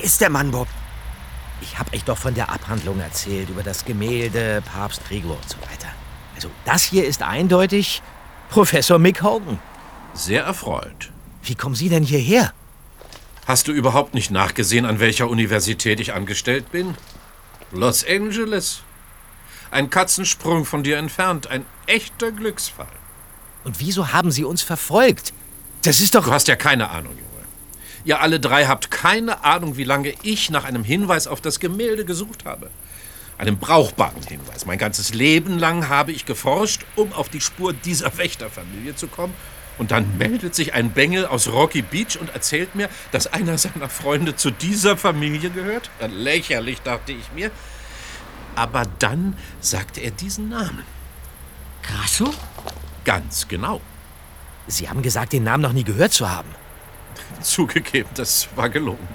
ist der Mann, Bob? Ich habe euch doch von der Abhandlung erzählt, über das Gemälde, Papst Gregor und so weiter. Also das hier ist eindeutig Professor Mick Hogan. Sehr erfreut. Wie kommen Sie denn hierher? Hast du überhaupt nicht nachgesehen, an welcher Universität ich angestellt bin? Los Angeles. Ein Katzensprung von dir entfernt. Ein echter Glücksfall. Und wieso haben Sie uns verfolgt? Das ist doch... Du hast ja keine Ahnung, Junge. Ihr alle drei habt keine Ahnung, wie lange ich nach einem Hinweis auf das Gemälde gesucht habe. Einem brauchbaren Hinweis. Mein ganzes Leben lang habe ich geforscht, um auf die Spur dieser Wächterfamilie zu kommen. Und dann meldet sich ein Bengel aus Rocky Beach und erzählt mir, dass einer seiner Freunde zu dieser Familie gehört. Lächerlich, dachte ich mir. Aber dann sagte er diesen Namen. Grasso? Ganz genau. Sie haben gesagt, den Namen noch nie gehört zu haben. Zugegeben, das war gelogen.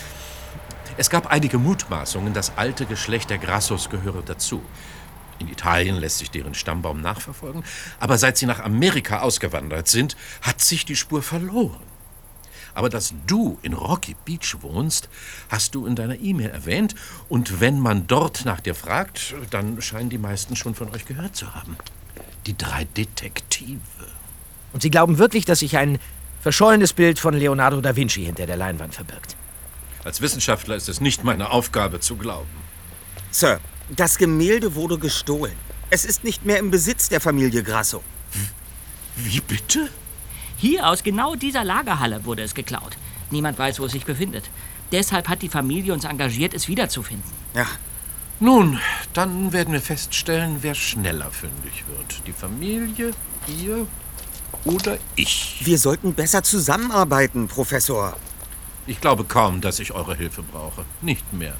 Es gab einige Mutmaßungen, das alte Geschlecht der Grassos gehöre dazu. In Italien lässt sich deren Stammbaum nachverfolgen, aber seit sie nach Amerika ausgewandert sind, hat sich die Spur verloren. Aber dass du in Rocky Beach wohnst, hast du in deiner E-Mail erwähnt, und wenn man dort nach dir fragt, dann scheinen die meisten schon von euch gehört zu haben. Die 3 Detektive. Und Sie glauben wirklich, dass sich ein verschollenes Bild von Leonardo da Vinci hinter der Leinwand verbirgt? Als Wissenschaftler ist es nicht meine Aufgabe zu glauben. Sir, das Gemälde wurde gestohlen. Es ist nicht mehr im Besitz der Familie Grasso. Wie bitte? Hier aus genau dieser Lagerhalle wurde es geklaut. Niemand weiß, wo es sich befindet. Deshalb hat die Familie uns engagiert, es wiederzufinden. Ja, Nun, dann werden wir feststellen, wer schneller fündig wird. Die Familie, ihr oder ich. wir sollten besser zusammenarbeiten, Professor. Ich glaube kaum, dass ich eure Hilfe brauche. Nicht mehr.